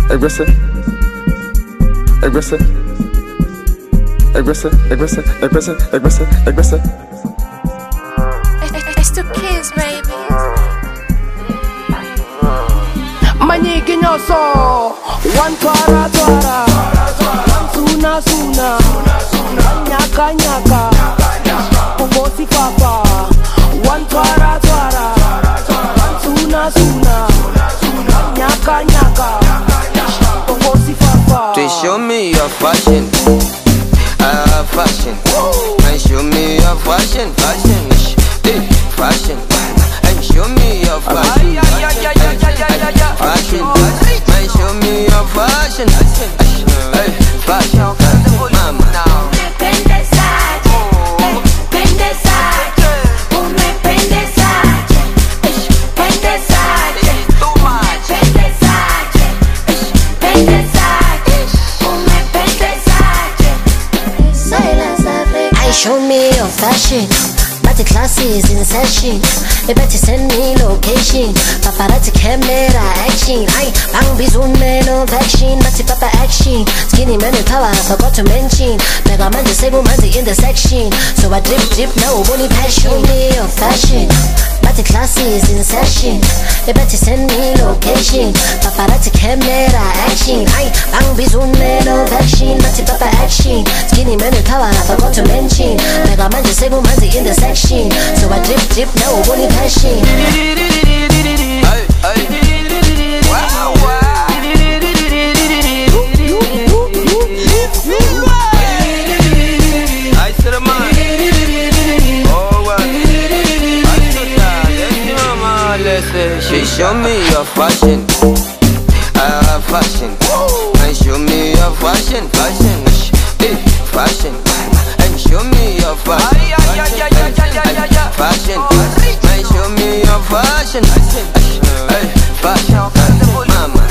aggressive, aggressive, aggressive, aggressive, aggressive, aggressive, aggressive. It's the kids, baby. Manyiki nyoso, one twara twara, suna suna, nyaka nyaka, poposi papa, one twara twara, suna suna, nyaka nyaka, poposi papa. They show me your fashion, fashion, and show me your fashion, fashion, fashion, and show me your fashion, fashion, and show me your fashion, fashion, mama. Show me your fashion, but the class is in session. You better send me location. Paparazzi camera action. I bang bizun man of action, but the papa action. Skinny man in power, I forgot to mention. Mega man disabled man the intersection. So I drip now, only passion. Show me your fashion, but the class is in session. You better send me location. Paparazzi camera action. I bang bizun man of action, but the papa action. Skinny man in power, I forgot to mention. Mega man disabled man the intersection. So I drip now, only passion. Hey, hey. Wow, wow. I said, man. Oh, wow. She show me your fashion, fashion, and show me your fashion, fashion, fashion, and show me your fashion, fashion, and show me your fashion, fashion, mama.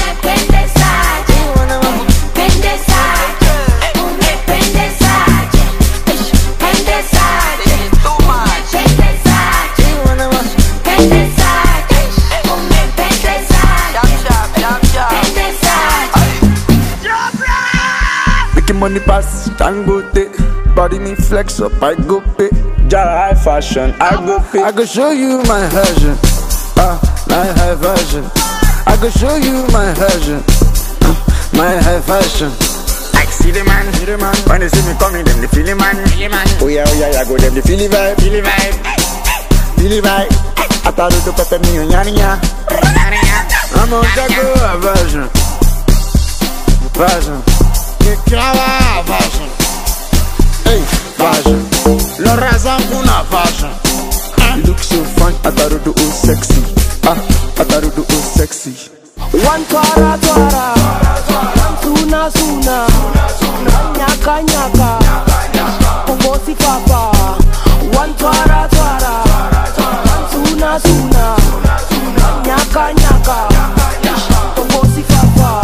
Money pass, Dangote. Body me flex up, I go pay. Jara high fashion, I go pay. I go show you my version, my high version. I go show you my version, my high fashion. I see the man, when they see me coming, them they feel the man. Oh yeah, I go them they feel the vibe, feel the vibe, feel the vibe. I thought it would pepper me on yanya. I'm on Jago version, version. Fashion. Hey, fashion. Le raison pour la fashion. You look so fine, I thought you do sexy. I thought you do sexy. One twara twara, suna suna, nyaka nyaka, poposi papa. One twara twara, suna suna, nyaka nyaka, poposi papa.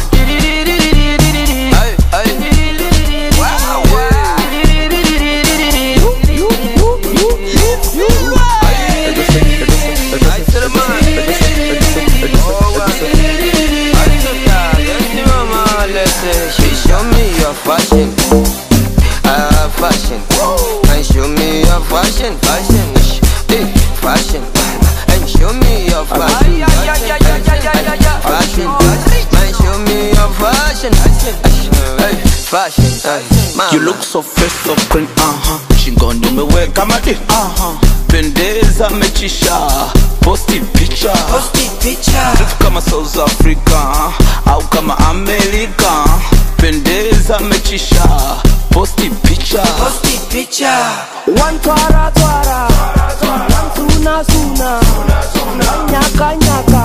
She show me your fashion, fashion, and show me your fashion, fashion, fashion, and show me your fashion, fashion, and show me your fashion, fashion. You look so fresh, so clean, She gon' do me way, come at it, Pendeza mechisha, posti picture, Trip kama South Africa, au kama America. Pendeza mechisha, posti picture, One twara twara, suna suna, nyaka nyaka.